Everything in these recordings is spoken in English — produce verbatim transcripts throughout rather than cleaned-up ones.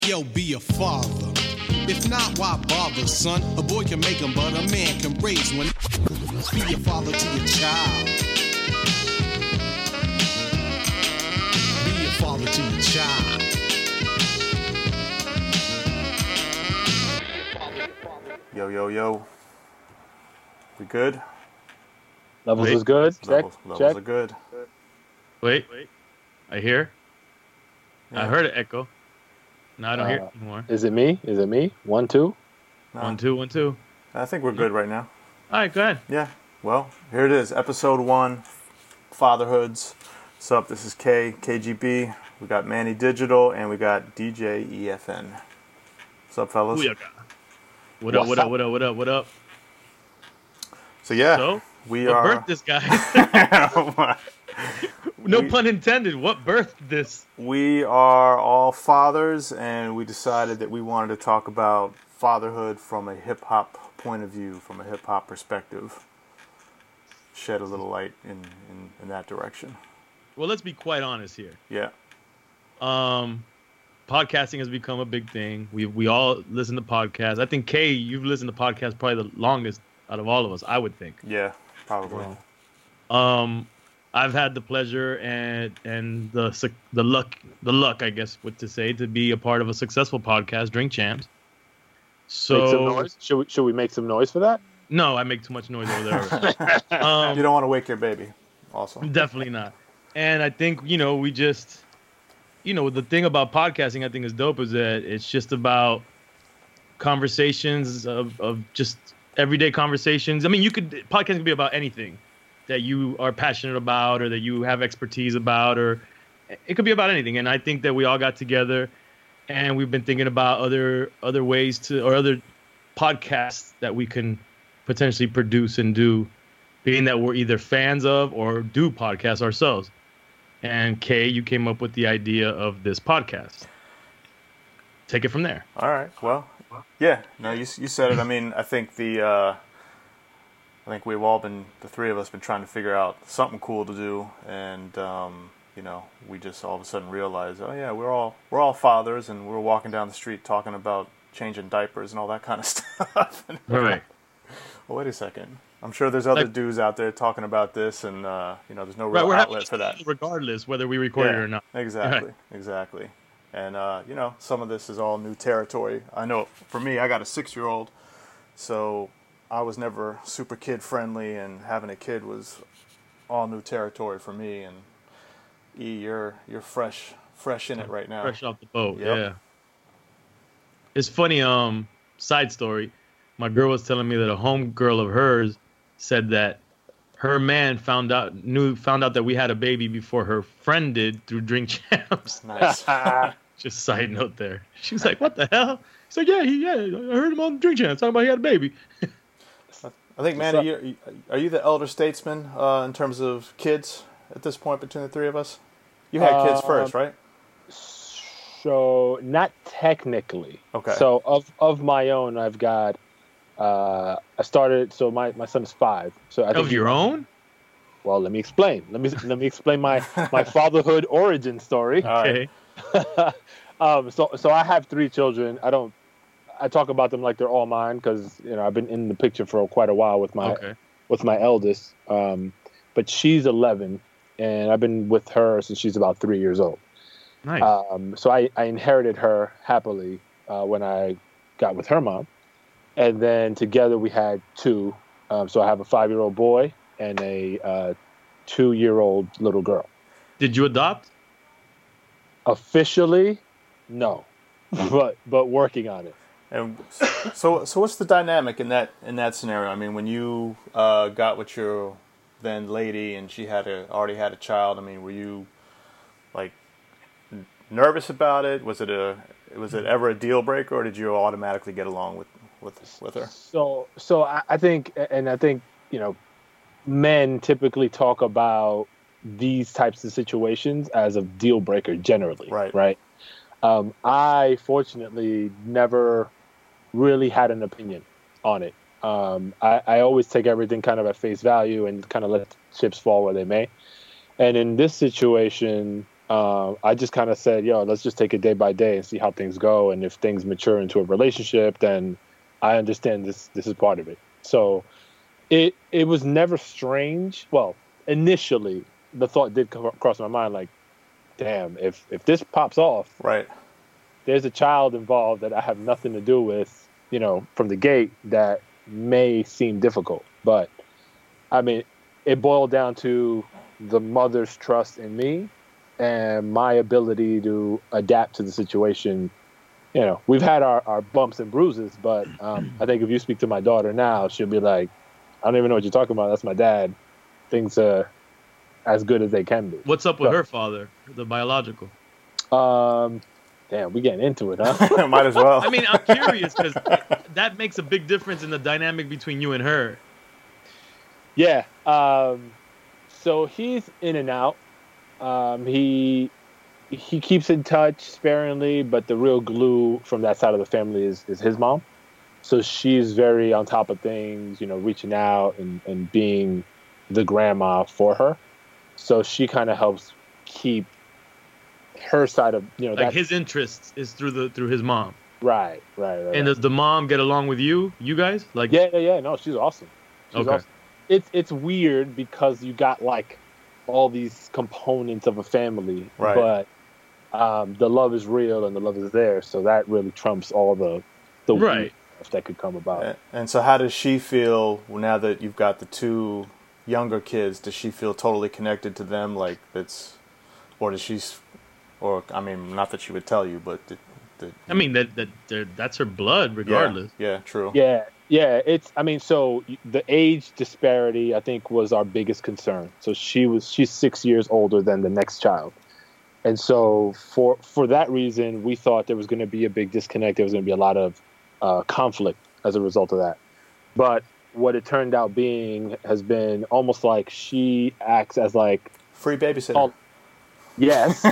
Yo, be a father. If not, why bother, son? A boy can make them, but a man can raise one. Be a father to your child. Be a father to your child. Yo, yo, yo. We good? Levels Wait. is good. Check. Levels, levels check. are good. Wait, I hear. Yeah. I heard an echo. Now I don't hear Uh, it anymore. Is it me? Is it me? One, two. No, One, two, one, two. I think we're good right now. All right, go ahead. Yeah. Well, here it is. Episode one, Fatherhoods. What's up? This is K, K G B. We got Manny Digital, and we got D J E F N. What's up, fellas? Booyaka. What up, what up, what up, what up, what up? So, yeah. So, we what are... birthed this guy? No We- pun intended. What birthed this? We are all fathers, and we decided that we wanted to talk about fatherhood from a hip-hop point of view, from a hip-hop perspective. Shed a little light in, in, in that direction. Well, let's be quite honest here. Yeah. Um, podcasting has become a big thing. We we all listen to podcasts. I think Kay, you've listened to podcasts probably the longest out of all of us. I would think. Yeah, probably. Um, I've had the pleasure and and the suc- the luck the luck I guess what to say to be a part of a successful podcast, Drink Champs. So Make some noise. Should we? Should we make some noise for that? no, I make too much noise over there. um, You don't want to wake your baby. Also. Definitely not. And I think, you know, we just, you know, the thing about podcasting I think is dope is that it's just about conversations of, of just everyday conversations. I mean, you could, podcasting can be about anything that you are passionate about or that you have expertise about, or it could be about anything. And I think that we all got together and we've been thinking about other, other ways to, or other podcasts that we can potentially produce and do, being that we're either fans of or do podcasts ourselves. And Kay, you came up with the idea of this podcast. Take it from there. All right. Well, yeah. No, you you said it. I mean, I think the uh, I think we've all been, the three of us, been trying to figure out something cool to do, and um, you know, we just all of a sudden realized, oh yeah, we're all we're all fathers, and we're walking down the street talking about changing diapers and all that kind of stuff. And All right. well, wait a second. I'm sure there's other Like- dudes out there talking about this, and uh, you know, there's no Right, real we're having outlet for that. regardless whether we record it or not. Exactly, Right. exactly. And, uh, you know, some of this is all new territory. I know for me, I got a six-year-old, so I was never super kid-friendly, and having a kid was all new territory for me. And, E, you're you're fresh fresh in it right now. Fresh off the boat, Yep. yeah. It's funny, um, side story. My girl was telling me that a home girl of hers said that her man found out knew found out that we had a baby before her friend did through Drink Champs. Nice. Just side note there. She was like, "What the hell?" He's like, "Yeah, he, yeah, I heard him on Drink Champs talking about he had a baby." I think, Manny, you're, are you the elder statesman uh, in terms of kids at this point between the three of us? You had kids Uh, first, right? So not technically. Okay. So of of my own, I've got. Uh, I started. So my, my son is five. So I think Of your own? Well, let me explain. Let me let me explain my my fatherhood origin story. All right. Okay. um, so so I have three children. I don't. I talk about them like they're all mine because you know I've been in the picture for quite a while with my Okay. with my eldest. Um, but she's eleven, and I've been with her since she's about three years old. Nice. Um, so I, I inherited her happily uh, when I got with her mom, and then together we had two. Um, so I have a five-year-old boy and a uh, two-year-old little girl. Did you adopt? Officially, no, but but working on it. And so, so what's the dynamic in that in that scenario? I mean, when you uh, got with your then lady and she had a already had a child, I mean, were you like n- nervous about it? Was it a was it ever a deal breaker, or did you automatically get along with with with her? So so I, I think, and I think you know, men typically talk about these types of situations as a deal breaker generally. Right. Right. Um, I fortunately never really had an opinion on it. Um, I, I always take everything kind of at face value and kind of let the chips fall where they may. And in this situation, Uh, I just kind of said, yo, let's just take it day by day and see how things go. And if things mature into a relationship, then I understand this this is part of it. So it it was never strange. Well, initially, the thought did come across my mind like, damn, if, if this pops off, right, there's a child involved that I have nothing to do with, you know, from the gate that may seem difficult. But, I mean, it boiled down to the mother's trust in me and my ability to adapt to the situation. You know, we've had our, our bumps and bruises, but um, I think if you speak to my daughter now, she'll be like, I don't even know what you're talking about. That's my dad. Things are as good as they can be. What's up with so, her father, the biological? Um, damn, we getting into it, huh? Might as well. I mean, I'm curious because that makes a big difference in the dynamic between you and her. Yeah. Um, so he's in and out. Um, he he keeps in touch sparingly, but the real glue from that side of the family is, is his mom. So she's very on top of things, you know, reaching out and, and being the grandma for her. So she kind of helps keep her side of, you know, like that, his interests is through the through his mom. Right, right, right. And right. does the mom get along with you, you guys? Like, yeah, yeah, yeah. No, she's awesome. She's okay. awesome. It's it's weird because you got like all these components of a family, right. but um, the love is real and the love is there. So that really trumps all the the right. weird stuff that could come about. And, and so, how does she feel now that you've got the two younger kids? Does she feel totally connected to them? Like that's, or does she, or I mean, not that she would tell you, but the, the, I mean that that that's her blood, regardless. Yeah, yeah, true. Yeah, yeah. It's. I mean, so the age disparity, I think, was our biggest concern. So she was. She's six years older than the next child, and so for for that reason, we thought there was going to be a big disconnect. There was going to be a lot of uh, conflict as a result of that. But what it turned out being has been almost like she acts as like free babysitter. All, yes,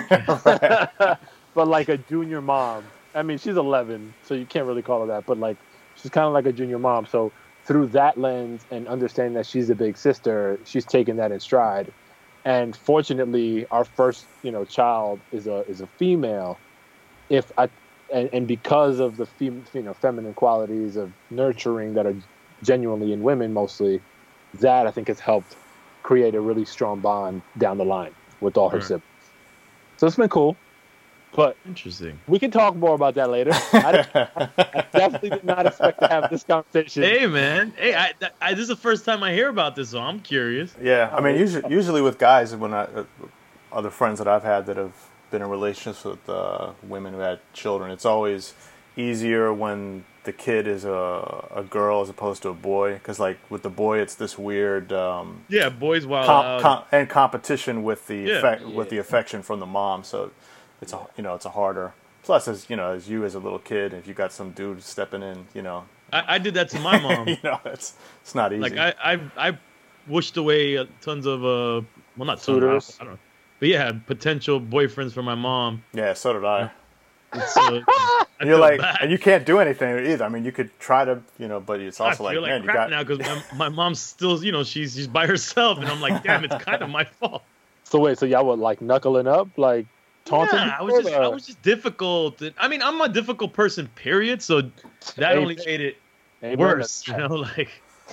but like a junior mom. I mean, she's eleven, so you can't really call her that, but like she's kind of like a junior mom. So through that lens and understanding that she's a big sister, she's taken that in stride. And fortunately, our first, you know, child is a is a female. If I and, and because of the fem, you know feminine qualities of nurturing that are genuinely in women mostly, that I think has helped create a really strong bond down the line with all her right. siblings. So it's been cool. But interesting. We can talk more about that later. I, I definitely did not expect to have this conversation. Hey, man. Hey, I, I, this is the first time I hear about this, so I'm curious. Yeah, I mean, usually, usually with guys, when I, uh, other friends that I've had that have been in relationships with uh, women who had children, it's always easier when the kid is a, a girl as opposed to a boy. Because, like, with the boy, it's this weird... Um, yeah, boys wild com- out. com- and competition with the, Yeah. effect, Yeah. with the affection from the mom, so... It's a you know it's a harder. Plus, as you know, as you as a little kid, if you got some dude stepping in, you know. I, I did that to my mom. you know, it's it's not easy. Like I I, I wished away tons of uh well not tons, Suitors. I don't know, but yeah, potential boyfriends for my mom. Yeah, so did I. So, I And you're feel like, bad. and you can't do anything either. I mean, you could try to, you know, but it's I also feel like, like man, you crap got now because my, my mom's still, you know, she's she's by herself, and I'm like, damn, it's kind of my fault. So wait, so y'all were like knuckling up, like taunting? Yeah, I was just, I was just difficult. I mean, I'm a difficult person, period. So that only made it Amen. worse, you know. Like,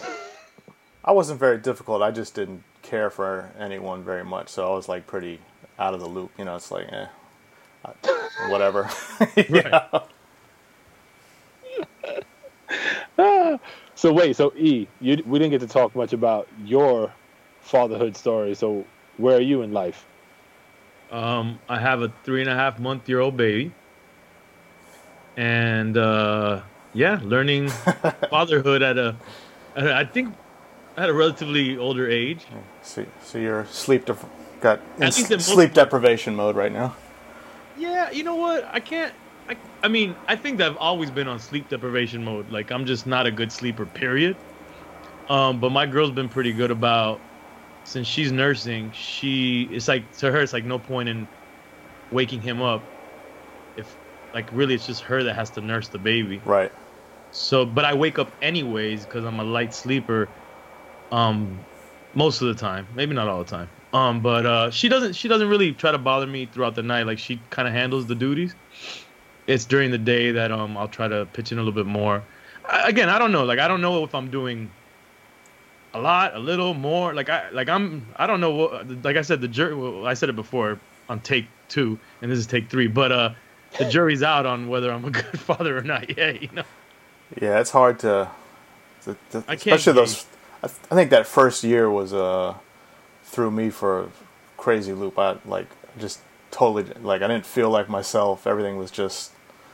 I wasn't very difficult. I just didn't care for anyone very much, so I was like pretty out of the loop. You know, it's like, eh, whatever. right. So wait, so E, you, we didn't get to talk much about your fatherhood story. So where are you in life? Um, I have a three and a half month year old baby, and uh, yeah, learning fatherhood at a, at a, I think, at a relatively older age. So, so you're sleep def- got in I think that most- sleep deprivation mode right now. Yeah, you know what? I can't. I, I mean, I think that I've always been on sleep deprivation mode. Like, I'm just not a good sleeper, period. Um, but my girl's been pretty good about, since she's nursing, she, it's like, to her, it's like no point in waking him up if, like, really it's just her that has to nurse the baby. Right. So, but I wake up anyways because I'm a light sleeper um, most of the time. Maybe not all the time. Um, but uh, she doesn't she doesn't really try to bother me throughout the night. Like she kind of handles the duties. It's during the day that um I'll try to pitch in a little bit more. I, again, I don't know. Like I don't know if I'm doing a lot, a little more. Like I like I'm I don't know what. Like I said, the jury. Well, I said it before on take two, and this is take three. But uh, the jury's out on whether I'm a good father or not. Yeah, you know. Yeah, it's hard to, to, to I can't especially those. I, I think that first year was uh threw me for a crazy loop. I like just totally like I didn't feel like myself. Everything was just.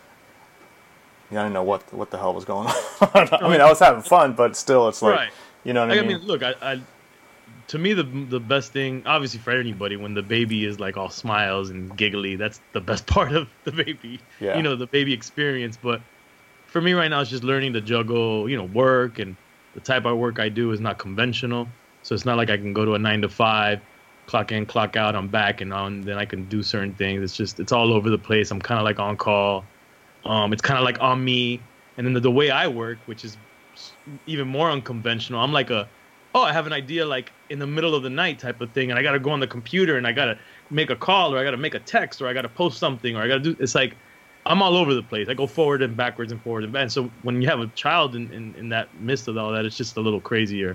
Yeah, I didn't know what what the hell was going on. I mean, I was having fun, but still, it's like, right. You know what like, I mean? I mean, look, I, I to me the the best thing, obviously for anybody, when the baby is like all smiles and giggly, that's the best part of the baby. Yeah. You know, the baby experience. But for me right now, it's just learning to juggle, you know, work, and the type of work I do is not conventional. So it's not like I can go to a nine to five, clock in, clock out, I'm back, and on, then I can do certain things. It's just, it's all over the place. I'm kind of like on call. Um, it's kind of like on me. And then the, the way I work, which is even more unconventional, I'm like a, oh, I have an idea like in the middle of the night type of thing, and I got to go on the computer and I got to make a call, or I got to make a text, or I got to post something, or I got to do, it's like, I'm all over the place. I go forward and backwards and forward and back. And so when you have a child in, in, in that midst of all that, it's just a little crazier.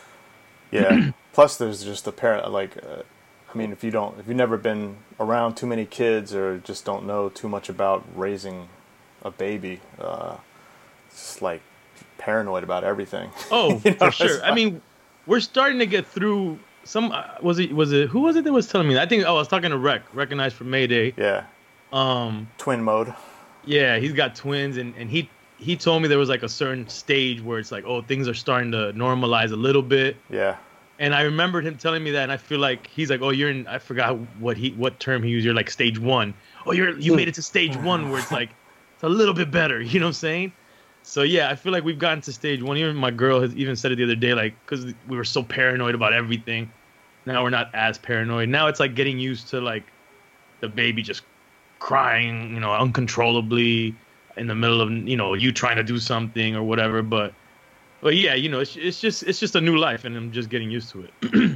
Yeah. Plus, there's just a parent, like, uh, I mean, if you don't, if you've never been around too many kids or just don't know too much about raising a baby, uh, it's just like paranoid about everything. Oh, you know, for sure. I mean, we're starting to get through some, uh, was it, was it, who was it that was telling me that? I think, oh, I was talking to Rec, Recognized for Mayday. Yeah. Um, Twin mode. Yeah, he's got twins, and, and he he told me there was like a certain stage where it's like, oh, things are starting to normalize a little bit. Yeah. And I remembered him telling me that, and I feel like he's like, oh, you're in, I forgot what he what term he used. You're like stage one. Oh, you're you made it to stage one where it's like it's a little bit better. You know what I'm saying? So yeah, I feel like we've gotten to stage one. Even my girl has even said it the other day, like, because we were so paranoid about everything. Now we're not as paranoid. Now it's like getting used to like the baby just crying, you know, uncontrollably in the middle of, you know, you trying to do something or whatever. But, but yeah, you know, it's it's just it's just a new life, and I'm just getting used to it.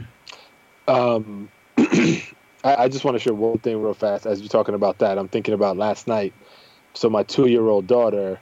um, I, I just want to share one thing real fast. As you're talking about that, I'm thinking about last night. So my two-year-old daughter.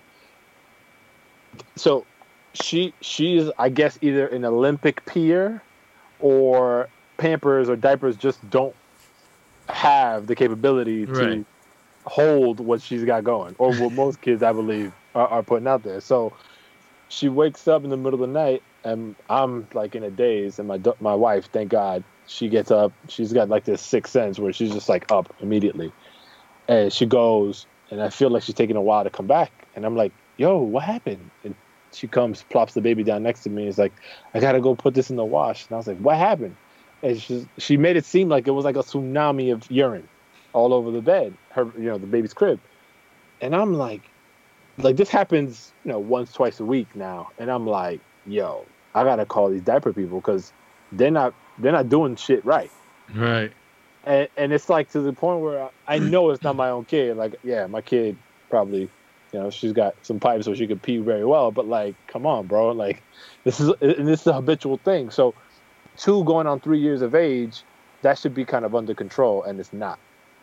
So she she's I guess either an Olympic peer, or Pampers or diapers just don't have the capability to. Right. Hold what she's got going, or what most kids, I believe, are, are putting out there. So she wakes up in the middle of the night, and I'm like in a daze, and my my wife, thank God, she gets up. She's got like this sixth sense where she's just like up immediately, and she goes, and I feel like she's taking a while to come back, and I'm like, yo, what happened? And she comes, plops the baby down next to me, and is like, I gotta go put this in the wash. And I was like, what happened? And she she made it seem like it was like a tsunami of urine all over the bed, her, you know, the baby's crib. And I'm like, like this happens, you know, once, twice a week now. And I'm like, yo, I gotta call these diaper people, because they're not, they're not doing shit right. Right. And, and it's like to the point where I know it's not my own kid. Like, yeah, my kid probably, you know, she's got some pipes so she could pee very well. But like, come on, bro. Like, this is, and this is a habitual thing. So two going on three years of age, that should be kind of under control, and it's not.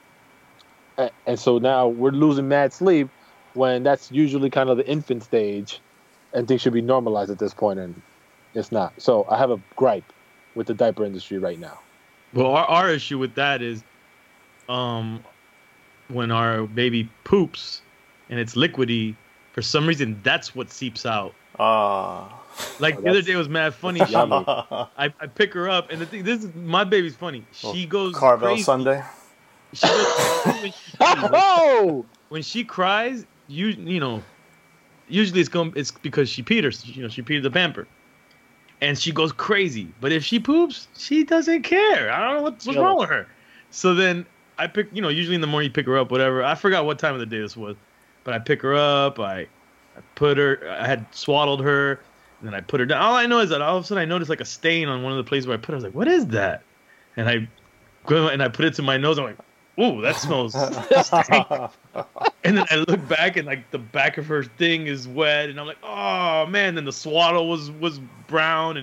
And so now we're losing mad sleep when that's usually kind of the infant stage, and things should be normalized at this point, and it's not. So I have a gripe with the diaper industry right now. Well, our, our issue with that is um, when our baby poops and it's liquidy, for some reason, that's what seeps out. Ah. Uh, like oh, the other day was mad funny. She, I, I pick her up, and the thing, this is, my baby's funny. She goes Carvel crazy. Sunday. She goes, when, she, oh! when she cries, you you know, usually it's going it's because she peed her, you know, she peed the pamper, and she goes crazy. But if she poops, she doesn't care. I don't know what's, what's wrong with her. So then I pick, you know, usually in the morning you pick her up, whatever. I forgot what time of the day this was, but I pick her up. I, I put her. I had swaddled her, and then I put her down. All I know is that all of a sudden I noticed like a stain on one of the places where I put her. I was like, "What is that?" And I go and I put it to my nose. I'm like, ooh, that smells stink. And then I look back, and like the back of her thing is wet, and I'm like, oh man. Then the swaddle was was brown, and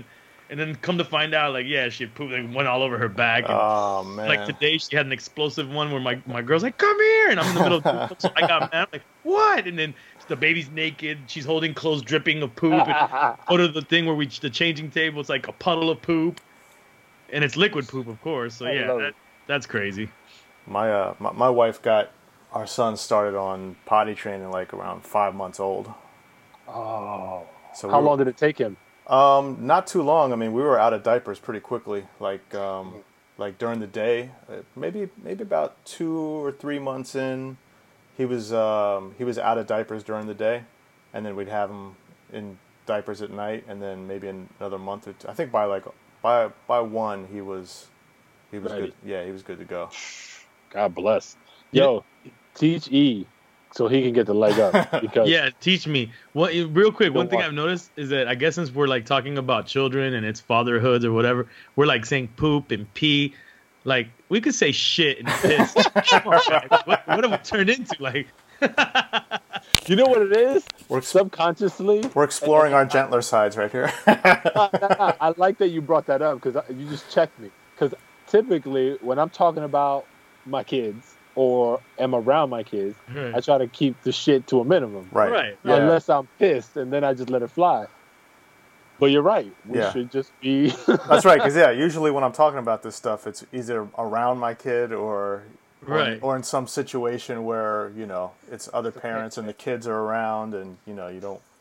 And then come to find out, like, yeah, she pooped and went all over her back. And, oh man! Like today, she had an explosive one where my, my girl's like, "Come here," and I'm in the middle of the poop, so I got mad. I'm like, "What?" And then the baby's naked. She's holding clothes dripping of poop. And go to the thing where we the changing table. It's like a puddle of poop, and it's liquid poop, of course. So yeah, that, that's crazy. My uh, my, my wife got our son started on potty training like around five months old. Oh. So how we long did it take him? Um, not too long. I mean, we were out of diapers pretty quickly. Like, um, like during the day, maybe maybe about two or three months in, he was um, he was out of diapers during the day, and then we'd have him in diapers at night, and then maybe in another month or two. I think by like by by one he was he was Ready. good. Yeah, he was good to go. God bless. Yo, yeah. Teach E so he can get the leg up. Because yeah, teach me. Well, real quick, one thing I've noticed is that I guess since we're like talking about children and it's fatherhoods or whatever, we're like saying poop and pee. Like we could say shit and piss. Come on, what, what have we turned into? Like, you know what it is? We're subconsciously. We're exploring our gentler sides right here. I like that you brought that up because you just checked me. Because typically, when I'm talking about my kids or am around my kids, right. I try to keep the shit to a minimum. Right. Right. Yeah. Unless I'm pissed, and then I just let it fly. But you're right. We yeah. should just be... That's right, because, yeah, usually when I'm talking about this stuff, it's either around my kid or... Right. Or, or in some situation where, you know, it's other parents and the kids are around and, you know, you don't...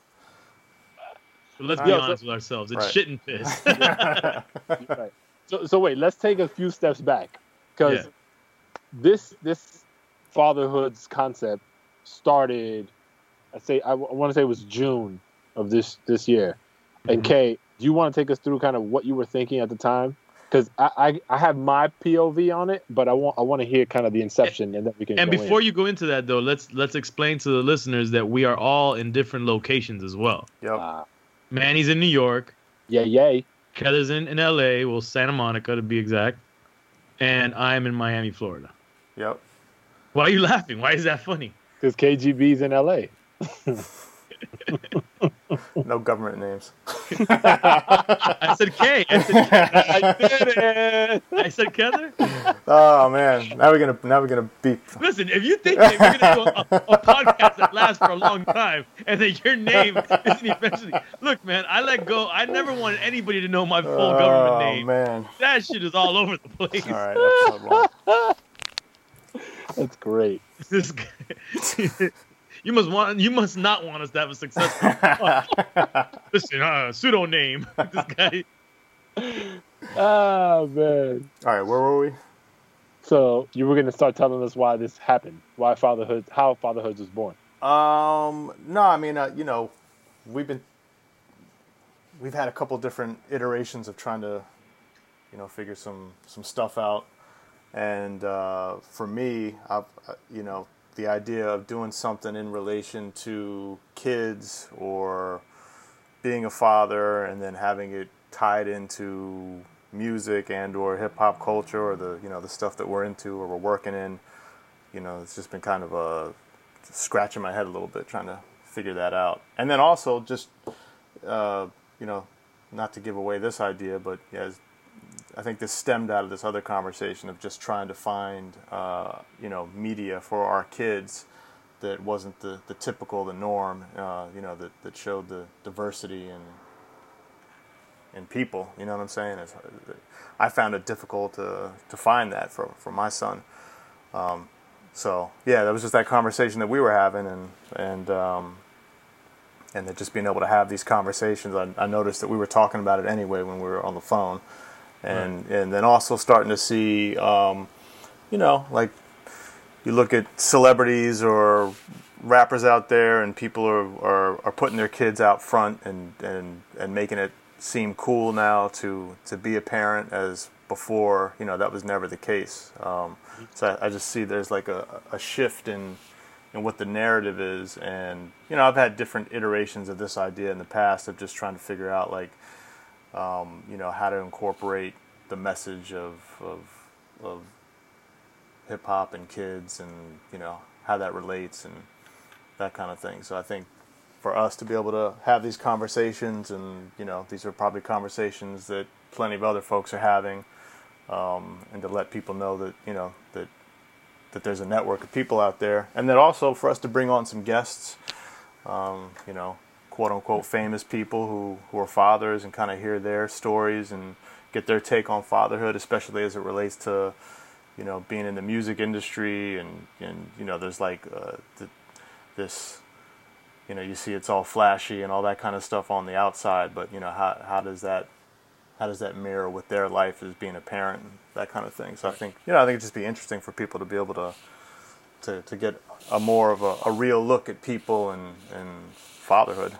But let's be honest with ourselves. It's right. shit and piss. Right. So, so wait, let's take a few steps back. Because yeah. this this fatherhood's concept started, I say, I, w- I want to say it was June of this, this year. Mm-hmm. And Kay, do you want to take us through kind of what you were thinking at the time? Because I, I, I have my P O V on it, but I want I want to hear kind of the inception, and, and then we can. And go before in. you go into that, though, let's let's explain to the listeners that we are all in different locations as well. Yep. Uh, Manny's in New York. Yeah, yay. Heather's in, in L A, well, Santa Monica to be exact, and I'm in Miami, Florida. Yep. Why are you laughing? Why is that funny? Because K G B's in L A. No government names. I said K. I said K. I did it. I said Heather. Oh man! Now we're gonna now we're gonna beep. Listen, if you think that we're gonna do a, a podcast that lasts for a long time and that your name isn't eventually, look, man, I let go. I never wanted anybody to know my full oh, government name. Oh man, that shit is all over the place. All right, episode one. That's great. This guy. You must want. You must not want us to have a successful. Listen, uh, pseudo name. This guy. Oh man! All right, where were we? So you were going to start telling us why this happened, why fatherhood, how fatherhood was born. Um, no, I mean, uh, you know, we've been, we've had a couple different iterations of trying to, you know, figure some some stuff out, and uh, for me, I've, uh, you know. The idea of doing something in relation to kids or being a father and then having it tied into music and or hip hop culture or the you know the stuff that we're into or we're working in, you know, it's just been kind of a scratching my head a little bit trying to figure that out. And then also just uh, you know, not to give away this idea, but yeah, I think this stemmed out of this other conversation of just trying to find, uh, you know, media for our kids that wasn't the, the typical, the norm, uh, you know, that, that showed the diversity in in people. You know what I'm saying? It's, I found it difficult to to find that for, for my son. Um, so yeah, that was just that conversation that we were having, and and um, and that just being able to have these conversations. I, I noticed that we were talking about it anyway when we were on the phone. And right. and then also starting to see, um, you know, like you look at celebrities or rappers out there, and people are, are, are putting their kids out front and, and, and making it seem cool now to, to be a parent, as before, you know, that was never the case. Um, so I, I just see there's like a, a shift in in what the narrative is, and you know, I've had different iterations of this idea in the past of just trying to figure out like. Um, you know, how to incorporate the message of of, of hip hop and kids, and you know how that relates and that kind of thing. So I think for us to be able to have these conversations, and you know, these are probably conversations that plenty of other folks are having, um, and to let people know that you know that that there's a network of people out there, and then also for us to bring on some guests, um, you know, quote unquote famous people who who are fathers, and kind of hear their stories and get their take on fatherhood, especially as it relates to, you know, being in the music industry, and, and you know, there's like uh, th- this, you know, you see it's all flashy and all that kind of stuff on the outside, but you know, how how does that how does that mirror with their life as being a parent, and that kind of thing. So I think, you know, I think it'd just be interesting for people to be able to to, to get a more of a, a real look at people and, and fatherhood.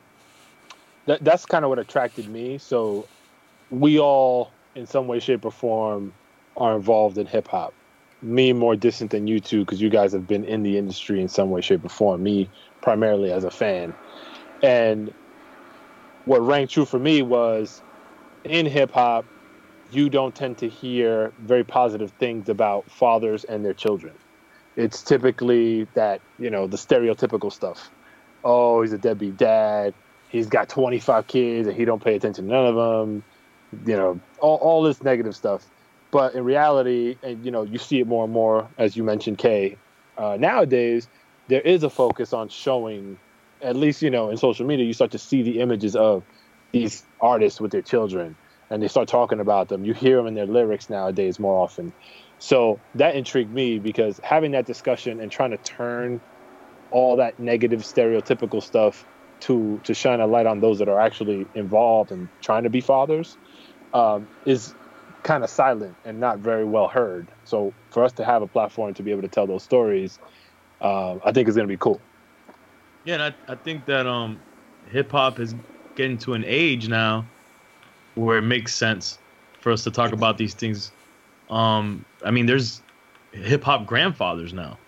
That, that's kind of what attracted me. So we all, in some way, shape, or form, are involved in hip hop. Me more distant than you two, because you guys have been in the industry in some way, shape, or form. Me primarily as a fan. And what rang true for me was, in hip hop, you don't tend to hear very positive things about fathers and their children. It's typically that, you know, the stereotypical stuff. Oh, he's a deadbeat dad. He's got twenty-five kids and he don't pay attention to none of them. You know, all, all this negative stuff. But in reality, and you know, you see it more and more, as you mentioned, Kay, uh, nowadays, there is a focus on showing, at least, you know, in social media, you start to see the images of these artists with their children, and they start talking about them. You hear them in their lyrics nowadays more often. So that intrigued me, because having that discussion and trying to turn all that negative stereotypical stuff to to shine a light on those that are actually involved and trying to be fathers um, is kind of silent and not very well heard. So for us to have a platform to be able to tell those stories, um, I think is going to be cool. Yeah, and I, I think that um, hip hop is getting to an age now where it makes sense for us to talk about these things. Um, I mean, there's hip hop grandfathers now.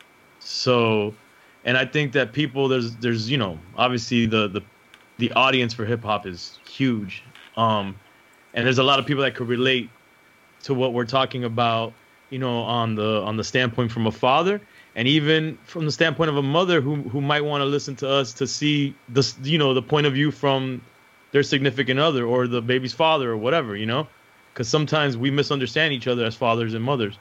So, and I think that people, there's, there's, you know, obviously the, the, the audience for hip hop is huge. Um, and there's a lot of people that could relate to what we're talking about, you know, on the, on the standpoint from a father, and even from the standpoint of a mother who, who might want to listen to us to see the, you know, the point of view from their significant other or the baby's father or whatever, you know, because sometimes we misunderstand each other as fathers and mothers.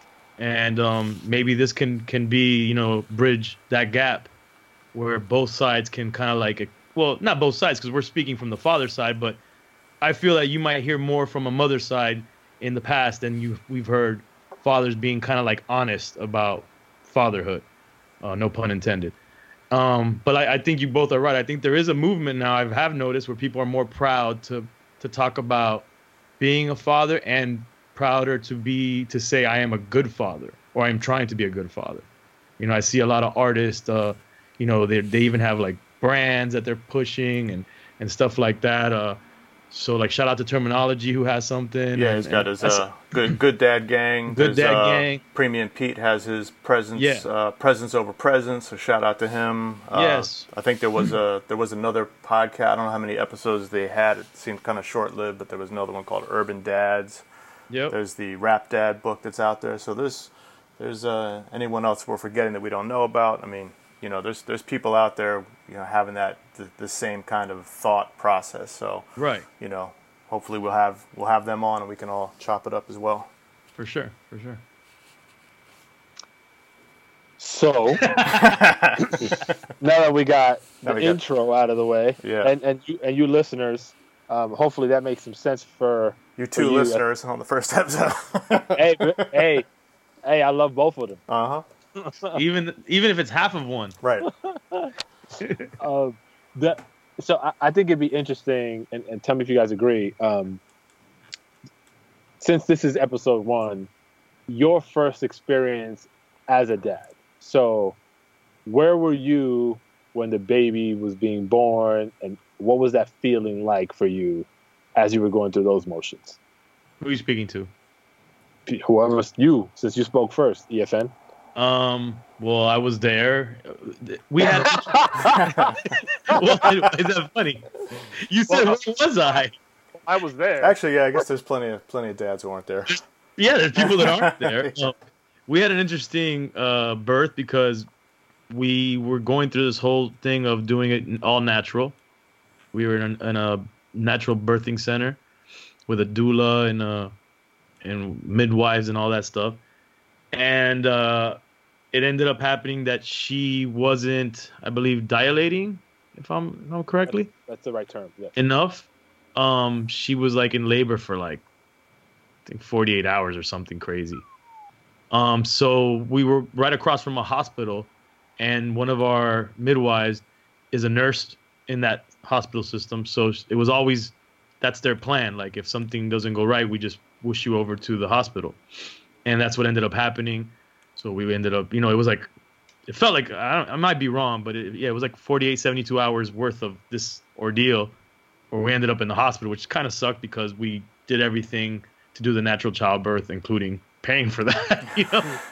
And um, maybe this can, can be, you know, bridge that gap where both sides can kind of like, well, not both sides, because we're speaking from the father side, but I feel that you might hear more from a mother side in the past than you we've heard fathers being kind of like honest about fatherhood. Uh, no pun intended. Um, but I, I think you both are right. I think there is a movement now, I have noticed, where people are more proud to to talk about being a father, and prouder to be to say I am a good father, or I am trying to be a good father. You know, I see a lot of artists, uh, you know, they they even have like brands that they're pushing and, and stuff like that. Uh, so like shout out to Terminology, who has something. Yeah, and, he's got his uh, good good dad gang. Good There's, Dad uh, Gang. Premium Pete has his presence, Yeah. uh, presence over presence. So shout out to him. Uh, Yes. I think there was a there was another podcast. I don't know how many episodes they had. It seemed kind of short lived, but there was another one called Urban Dads. Yep. There's the Rap Dad book that's out there. So there's there's uh, anyone else we're forgetting that we don't know about. I mean, you know, there's there's people out there, you know, having that the, the same kind of thought process. So Right. you know, hopefully we'll have we'll have them on and we can all chop it up as well. For sure. For sure. So now that we got Now the we got- intro out of the way, Yeah. and and you and you listeners, um, hopefully that makes some sense for You for two you. listeners on the first episode. hey, hey, hey! I love both of them. Uh huh. even even if it's half of one. Right. Um, the, so I, I think it'd be interesting, and, and tell me if you guys agree. Um, since this is episode one, your first experience as a dad. So, where were you when the baby was being born, and what was that feeling like for you as you were going through those motions? Who are you speaking to? Whoever you, since you spoke first, E F N. Um. Well, I was there. We had. Well, is that funny? You said, Well, where was I? I was there. Actually, yeah, I guess there's plenty of plenty of dads who aren't there. Yeah, there's people that aren't there. Uh, we had an interesting uh, birth because we were going through this whole thing of doing it all natural. We were in, in a natural birthing center with a doula and a, and midwives and all that stuff. And uh, it ended up happening that she wasn't, I believe, dilating, if I'm if I'm correctly. That's, that's the right term. Yes. Enough. Um, she was like in labor for like, I think forty-eight hours or something crazy. Um, so we were right across from a hospital, and one of our midwives is a nurse in that hospital system. So it was always, that's their plan. Like if something doesn't go right, we just whoosh you over to the hospital. And that's what ended up happening. So we ended up, you know, it was like, it felt like, I, don't, I might be wrong, but it, yeah, it was like forty-eight, seventy-two hours worth of this ordeal where we ended up in the hospital, which kind of sucked because we did everything to do the natural childbirth, including paying for that, you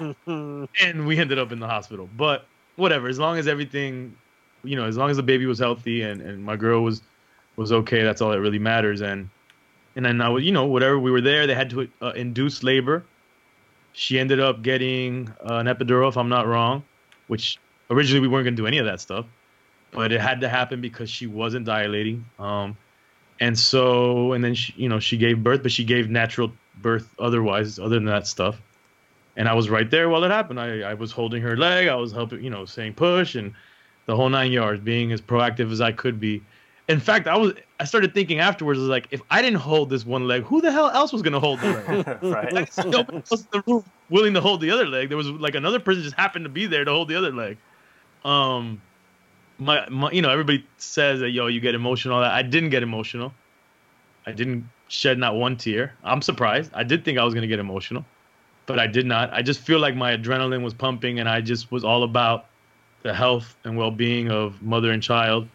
know, and we ended up in the hospital. But whatever, as long as everything, you know, as long as the baby was healthy and, and my girl was was okay, that's all that really matters. And and then I was, you know, whatever, we were there. They had to uh, induce labor. She ended up getting uh, an epidural, if I'm not wrong, which originally we weren't going to do any of that stuff, but it had to happen because she wasn't dilating. Um, and so, and then she, you know, she gave birth, but she gave natural birth otherwise, other than that stuff. And I was right there while it happened. I, I was holding her leg. I was helping, you know, saying push and the whole nine yards, being as proactive as I could be. In fact, I was, I started thinking afterwards, was like, if I didn't hold this one leg, who the hell else was going to hold the leg? Right. Like, nobody else in the room willing to hold the other leg. There was like another person just happened to be there to hold the other leg. Um, my, my, you know, everybody says that, yo, you get emotional. I didn't get emotional. I didn't shed not one tear. I'm surprised. I did think I was going to get emotional, but I did not. I just feel like my adrenaline was pumping and I just was all about the health and well-being of mother and child.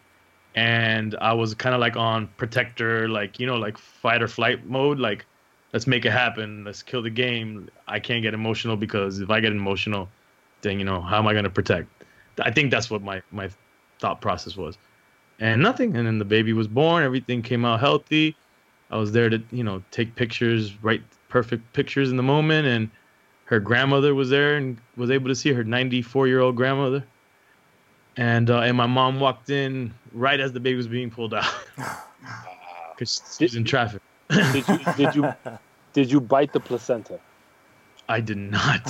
And I was kind of like on protector, like, you know, like fight or flight mode. Like, let's make it happen. Let's kill the game. I can't get emotional because if I get emotional, then, you know, how am I going to protect? I think that's what my, my thought process was. And nothing. And then the baby was born. Everything came out healthy. I was there to, you know, take pictures, write perfect pictures in the moment. And her grandmother was there and was able to see her ninety-four-year-old grandmother. And uh, and my mom walked in right as the baby was being pulled out because she was in traffic. Did you did you did you bite the placenta? I did not.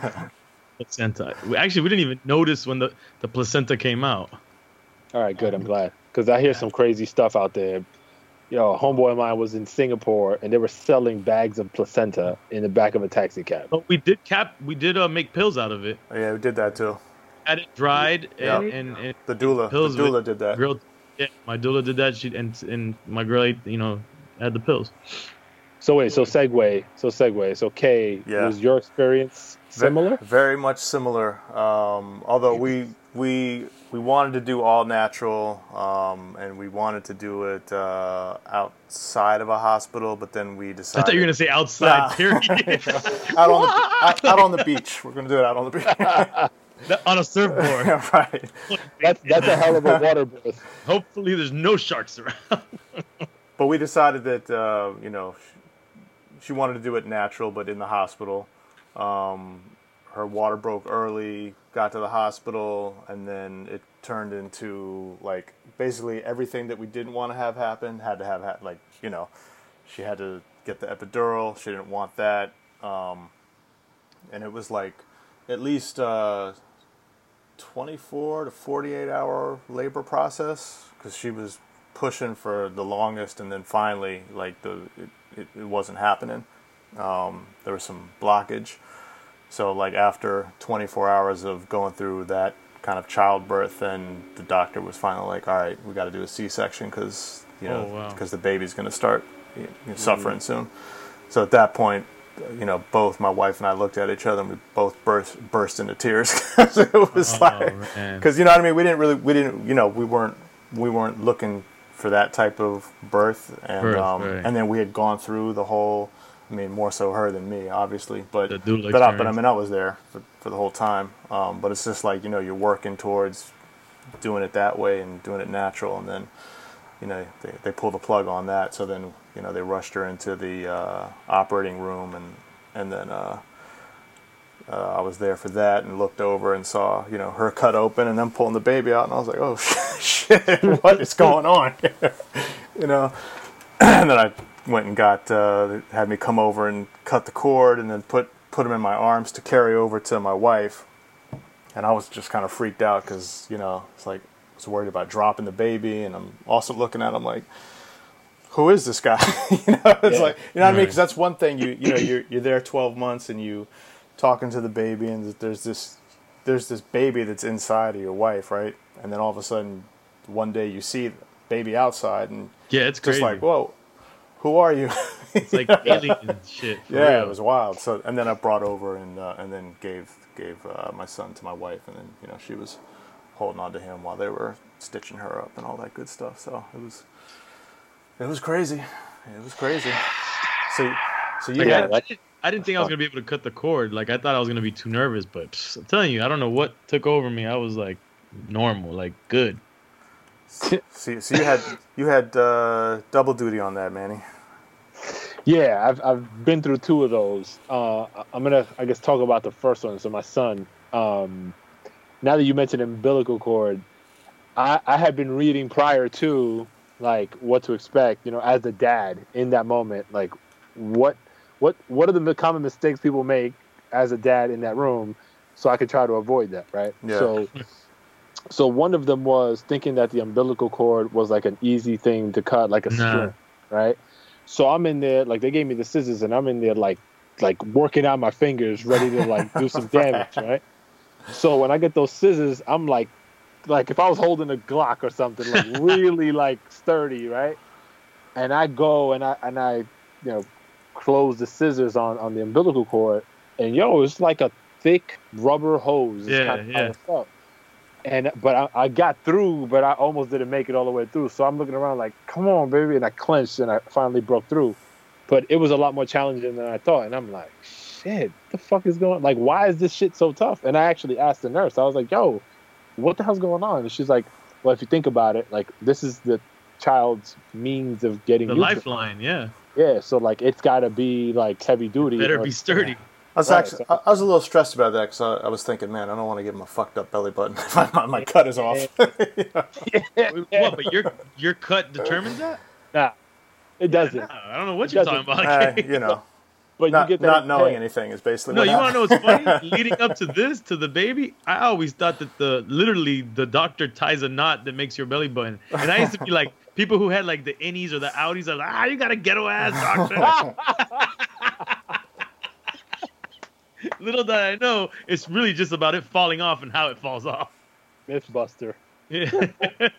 Placenta. We, actually, we didn't even notice when the, the placenta came out. All right, good. I'm glad because I hear some crazy stuff out there. Yo, a homeboy of mine was in Singapore and they were selling bags of placenta in the back of a taxi cab. But we did cap. We did uh, make pills out of it. Oh, yeah, we did that too. Had it dried yeah. and, and, and the doula. The doula did that. Girl, yeah, my doula did that. She and and my girl, ate, you know, had the pills. So wait, so segue, so segue, so Kay, yeah. was your experience similar? Very, very much similar. Um, although we we we wanted to do all natural, um, and we wanted to do it uh, outside of a hospital, but then we decided. I thought you were gonna say outside. Nah. Period. out on the out, out on the beach. We're gonna do it out on the beach. On a surfboard. Yeah, right. That's that's a hell of a water birth. Hopefully, there's no sharks around. But we decided that uh, you know she, she wanted to do it natural, but in the hospital. Um, her water broke early. Got to the hospital, and then it turned into like basically everything that we didn't want to have happen had to have ha- like you know she had to get the epidural. She didn't want that, um, and it was like at least. Uh, twenty-four to forty-eight hour labor process because she was pushing for the longest, and then finally like the it, it, it wasn't happening. Um, there was some blockage, so like after twenty-four hours of going through that kind of childbirth, and the doctor was finally like, all right, we got to do a C-section because you know because oh, wow. the baby's going to start you know, suffering mm-hmm. soon. So at that point, you know, both my wife and I looked at each other and we both burst burst into tears. It was oh, like, because you know what I mean. We didn't really, we didn't, you know, we weren't, we weren't looking for that type of birth, and birth, um, right. and then we had gone through the whole. I mean, more so her than me, obviously, but but I, but I mean, I was there for for the whole time. Um, but it's just like you know, you're working towards doing it that way and doing it natural, and then you know they they pull the plug on that. So then. You know, they rushed her into the uh, operating room, and and then uh, uh, I was there for that and looked over and saw, you know, her cut open and then pulling the baby out, and I was like, oh shit, what is going on here? You know, and then I went and got uh, had me come over and cut the cord and then put put him in my arms to carry over to my wife, and I was just kind of freaked out because, you know, it's like I was worried about dropping the baby, and I'm also looking at him like, who is this guy? You know, it's yeah. like, you know what I mean? Because that's one thing, you you know, you're you're there twelve months and you talking to the baby, and there's this there's this baby that's inside of your wife, right? And then all of a sudden, one day you see the baby outside, and yeah, it's just crazy. like, whoa, who are you? It's like alien shit. Yeah, real. It was wild. So, and then I brought over and uh, and then gave gave uh, my son to my wife, and then, you know, she was holding on to him while they were stitching her up and all that good stuff. So it was it was crazy. It was crazy. So so you like, had. I, I, didn't, I didn't think I was gonna be able to cut the cord. Like, I thought I was gonna be too nervous, but psh, I'm telling you, I don't know what took over me. I was like normal, like good. So, so you had you had uh, double duty on that, Manny. Yeah, I've I've been through two of those. Uh, I'm gonna, I guess, talk about the first one. So my son. Um, now that you mentioned umbilical cord, I, I had been reading prior to, like, what to expect. You know, as a dad in that moment, like what what what are the common mistakes people make as a dad in that room, so I could try to avoid that, right? Yeah. So. So one of them was thinking that the umbilical cord was like an easy thing to cut, like a nah. string, right? So I'm in there, like they gave me the scissors, and I'm in there like like working out my fingers, ready to like do some damage, right? So when I get those scissors, I'm like, like if I was holding a Glock or something, like really like sturdy, right? And I go and I and I, you know, close the scissors on on the umbilical cord, and yo, it's like a thick rubber hose. It's yeah, kind of yeah. stuff. And but I, I got through, but I almost didn't make it all the way through. So I'm looking around like, come on, baby. And I clenched and I finally broke through. But it was a lot more challenging than I thought. And I'm like, shit, what the fuck is going on? Like, why is this shit so tough? And I actually asked the nurse. I was like, yo, what the hell's going on? And she's like, well, if you think about it, like, this is the child's means of getting the nutrients. lifeline, yeah. Yeah, so, like, it's got to be, like, heavy duty. It better or, be sturdy. I was Right, actually, so- I was a little stressed about that because I, I was thinking, man, I don't want to give him a fucked up belly button if my, my cut is off. yeah. What, but your your cut determines that? Nah, it doesn't. No, I don't know what It you're doesn't. talking about. Uh, you know, But not, you get that not knowing head. anything is basically No, what you want to happened. know what's funny? Leading up to this, to the baby, I always thought that the literally the doctor ties a knot that makes your belly button. And I used to be like, people who had like the innies or the outies are like, ah, you got a ghetto ass doctor. Little did I know, it's really just about it falling off and how it falls off. Mythbuster. Yeah.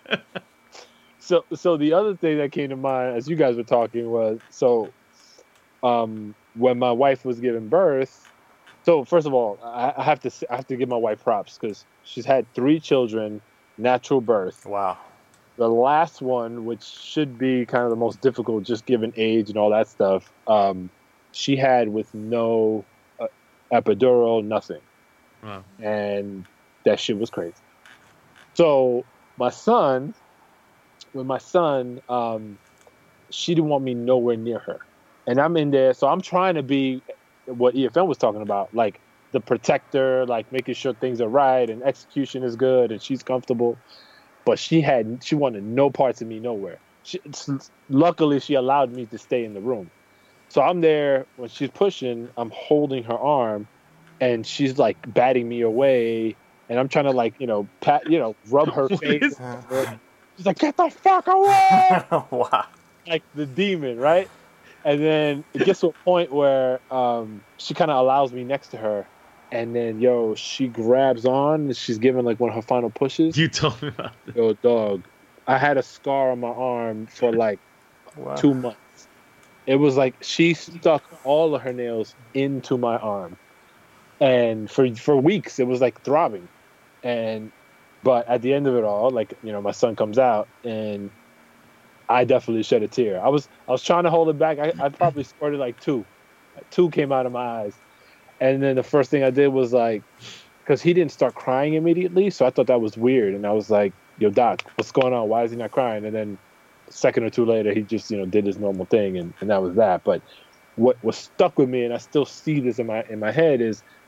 So, so the other thing that came to mind as you guys were talking was, so, um, when my wife was giving birth, so first of all, I, I have to I have to give my wife props because she's had three children, natural birth. Wow. The last one, which should be kind of the most difficult, just given age and all that stuff, um, she had with no uh, epidural, nothing, Wow. and that shit was crazy. So my son. With my son, um, she didn't want me nowhere near her. And I'm in there, so I'm trying to be what E F M was talking about, like the protector, like making sure things are right and execution is good and she's comfortable. But she had, she wanted no parts of me nowhere. She, luckily, she allowed me to stay in the room. So I'm there, when she's pushing, I'm holding her arm, and she's like batting me away, and I'm trying to like, you know, pat, you know, rub her What face. is- She's like, get the fuck away! Wow. Like the demon, right? And then it gets to a point where um, she kind of allows me next to her. And then, yo, she grabs on. And she's giving like one of her final pushes. You told me about this. Yo, dog, I had a scar on my arm for like Wow. two months. It was like she stuck all of her nails into my arm. And for for weeks, it was like throbbing. And But at the end of it all, like, you know, my son comes out and I definitely shed a tear. I was I was trying to hold it back. I, I probably squirted like two. Like two came out of my eyes. And then the first thing I did was like, because he didn't start crying immediately. So I thought that was weird. And I was like, yo, doc, what's going on? Why is he not crying? And then a second or two later, he just, you know, did his normal thing. And, and that was that. But what was stuck with me, and I still see this in my in my head, is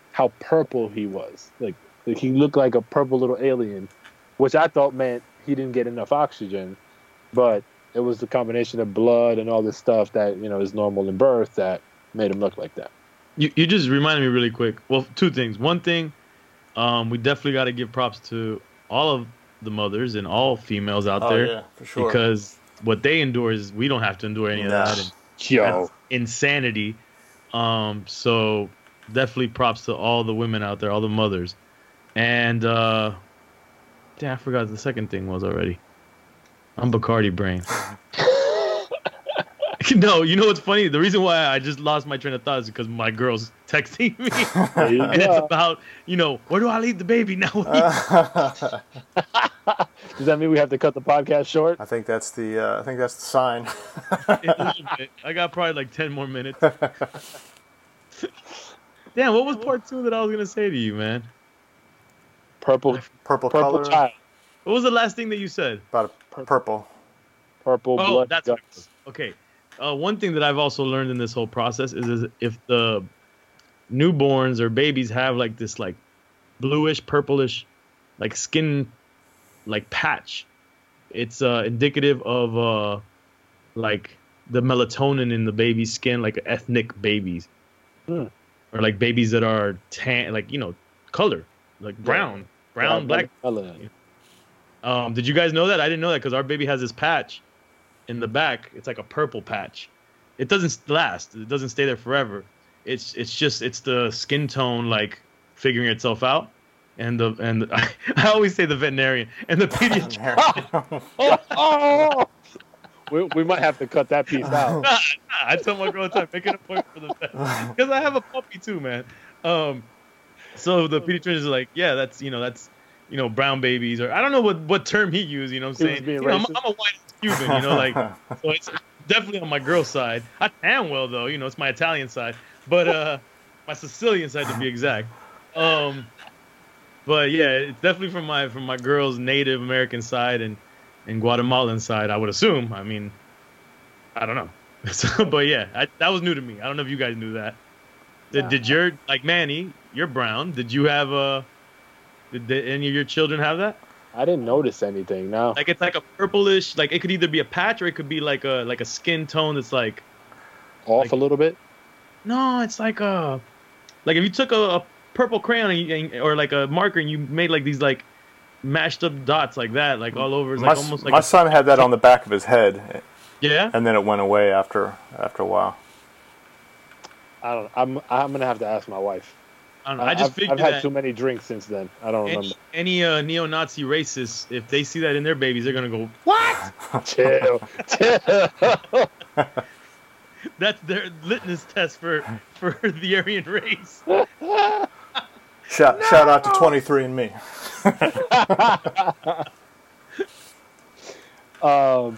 how purple he was. Like, like he looked like a purple little alien, which I thought meant he didn't get enough oxygen, but it was the combination of blood and all this stuff that, you know, is normal in birth that made him look like that. You you just reminded me really quick. Well, two things. One thing, um, we definitely got to give props to all of the mothers and all females out oh, there. Yeah, for sure. Because what they endure is we don't have to endure any of nah. that. And Yo. that's insanity. Um, so definitely props to all the women out there, all the mothers. And uh, damn, I forgot the second thing was already. I'm Bacardi brain. No, you know what's funny? The reason why I just lost my train of thought is because my girl's texting me. And it's about, you know, where do I leave the baby now? Does that mean we have to cut the podcast short? I think that's the uh, I think that's the sign. I got probably like ten more minutes. Damn, what was part two that I was gonna say to you, man? Purple, Purple, purple color. child. What was the last thing that you said? About a purple. Purple Oh, blood. that's what it was. Okay. Uh, one thing that I've also learned in this whole process is, is if the newborns or babies have like this like bluish, purplish, like skin, like patch, it's uh, indicative of uh, like the melatonin in the baby's skin, like ethnic babies, Hmm. or like babies that are tan, like you know, color, like brown, brown, black. Melanin. Um, did you guys know that? I didn't know that because our baby has this patch in the back. It's like a purple patch. It doesn't last. It doesn't stay there forever. It's it's just it's the skin tone like figuring itself out. And the and the, I, I always say the veterinarian and the pediatrician. oh, oh. We, we might have to cut that piece out. Nah, nah, I tell my girl all the time, make it a point for the vet because I have a puppy too, man. Um, so the pediatrician is like, yeah, that's you know that's. you know, brown babies, or I don't know what, what term he used, you know what I'm saying? You know, I'm, I'm a white Cuban, you know, like, so it's definitely on my girl's side. I tan well, though, you know, it's my Italian side, but uh, my Sicilian side to be exact. Um, but yeah, it's definitely from my from my girl's Native American side and, and Guatemalan side, I would assume. I mean, I don't know. So, but yeah, I, that was new to me. I don't know if you guys knew that. Did, did your, like Manny, you're brown, did you have a... Did, did any of your children have that? I didn't notice anything. No. Like it's like a purplish, like it could either be a patch or it could be like a like a skin tone that's like off like, a little bit. No, it's like a like if you took a, a purple crayon and you, or like a marker and you made like these like mashed up dots like that, like all over. It's my like almost like my a, son had that on the back of his head. Yeah. And then it went away after after a while. I don't. I'm I'm gonna have to ask my wife. I don't know. I just I've, figured I've had that too many drinks since then. I don't any, remember. Any uh, neo-Nazi racists, if they see that in their babies, they're gonna go, "What?" Chill, chill. That's their litmus test for for the Aryan race. Shout no! shout out to twenty-three and me. um.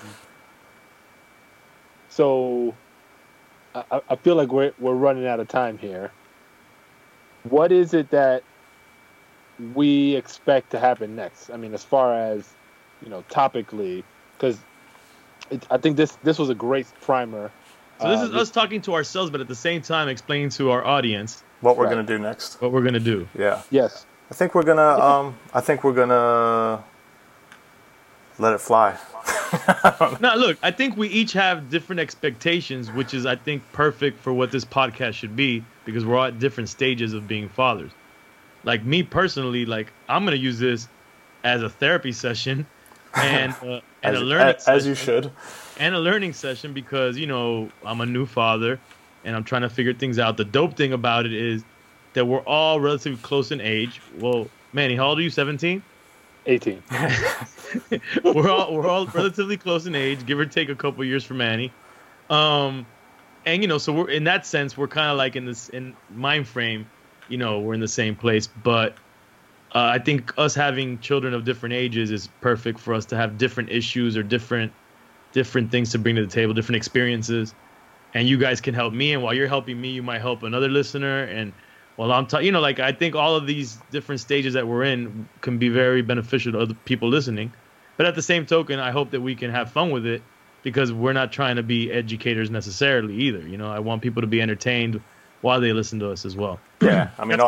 So, I, I feel like we're we're running out of time here. What is it that we expect to happen next? I mean, as far as, you know, topically, because I think this this was a great primer. So this uh, is us talking to ourselves, but at the same time explaining to our audience what we're right. gonna do next. What we're gonna do. Yeah. Yes. I think we're gonna. Um. I think we're gonna let it fly. Now, look, I think we each have different expectations, which is, I think, perfect for what this podcast should be, because we're all at different stages of being fathers. Like me personally, like I'm gonna use this as a therapy session and uh, and as, a learning as, session, as you should, and a learning session because you know I'm a new father and I'm trying to figure things out. The dope thing about it is that we're all relatively close in age. Well, Manny, how old are you? seventeen? eighteen. we're all we're all relatively close in age, give or take a couple years for Manny. Um, and you know, so we're in that sense, we're kind of like in this in mind frame. You know, we're in the same place, but uh, I think us having children of different ages is perfect for us to have different issues or different different things to bring to the table, different experiences. And you guys can help me, and while you're helping me, you might help another listener. And while I'm talking, you know, like I think all of these different stages that we're in can be very beneficial to other people listening. But at the same token, I hope that we can have fun with it, because we're not trying to be educators necessarily either. You know, I want people to be entertained while they listen to us as well. Yeah, I mean, that's all, my